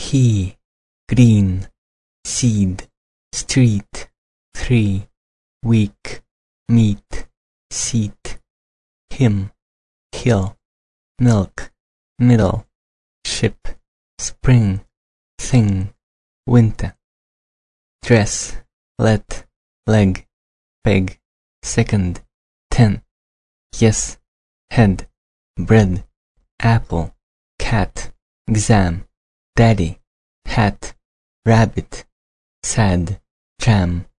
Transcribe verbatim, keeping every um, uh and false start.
he, green, seed, street, three, week, meat, seat, him, hill, milk, middle, ship, spring, thing, winter, dress, let, leg, peg, second, ten, yes, head, bread, apple, cat, exam, daddy, hat, rabbit, sad, jam,